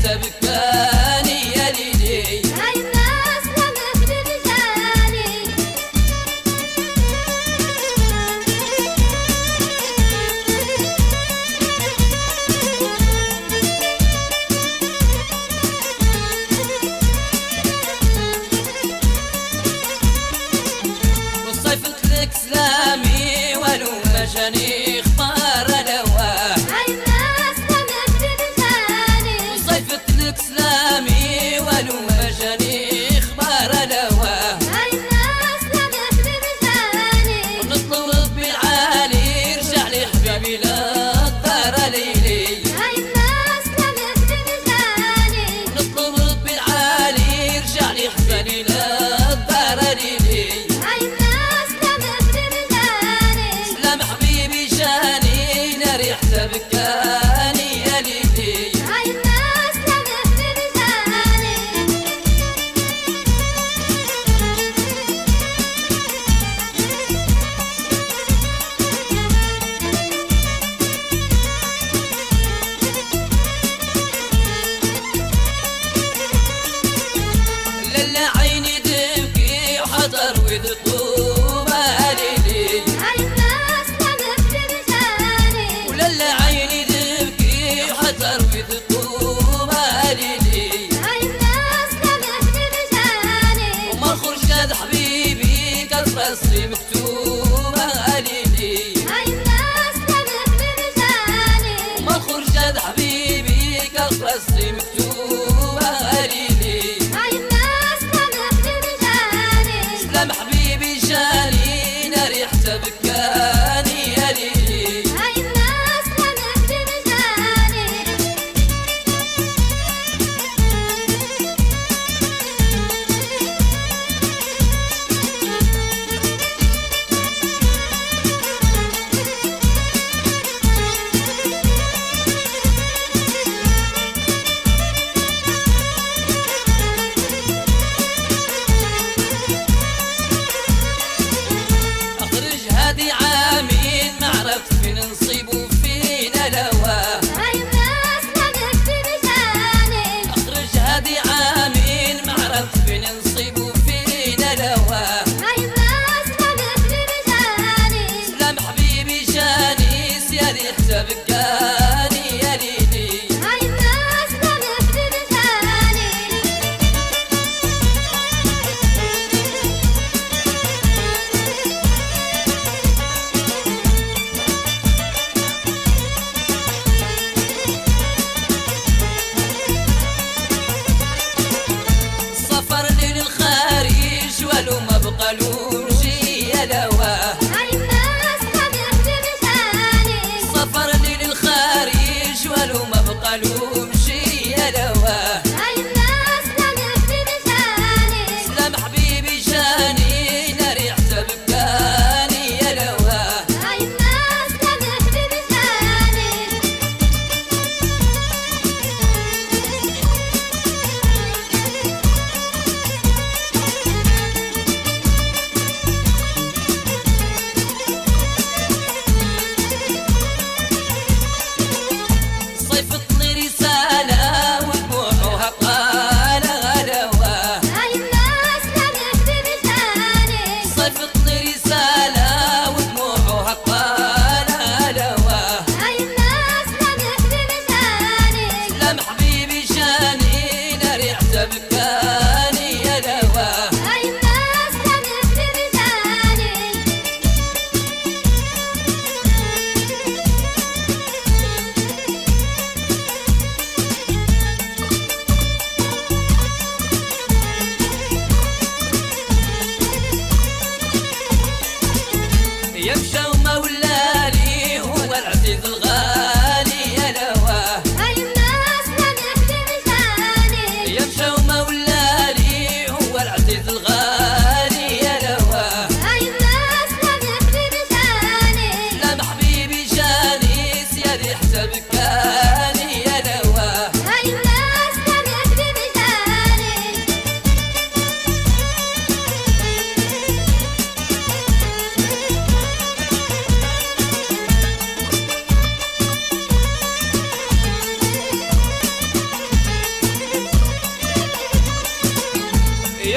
تبكاني يا ليلي. هاي الناس لمت برجالي. والصيف قلتلك سلامي ولو ما جاني اخبار لواه. هاي الناس لمت برجالي. والصيف قلتلك سلامي ولو ما جاني اخبار لواه. هاي الناس لمت برجالي. ونطلب ربي العالي يرجع لي حبيبي للدار ليلي. هاي الناس لمت برجالي. ونطلب ربي العالي يرجع لي حبيبي للدار ليلي. هاي الناس لمت برجالي. سلام حبيبي جاني ناريح تبكاني يا ليلي. هاي الناس لمت برجالي. للا عيني تبكي وحضر وذطوبة ليلي. هاي الناس لمت برجالي. وللا عيني تبكي وحضر وذطوبة ليلي. هاي الناس لمت برجالي. وما خرجت حبيبي كالرصي مكتوبة ليلي. هاي الناس لمت برجالي. وما خرجت حبيبي كالرصي مكتوبة ليلي. هاي الناس لمت برجالي. سلام حبيبي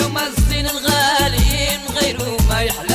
يوم الزين الغالي من غيره ما يحلى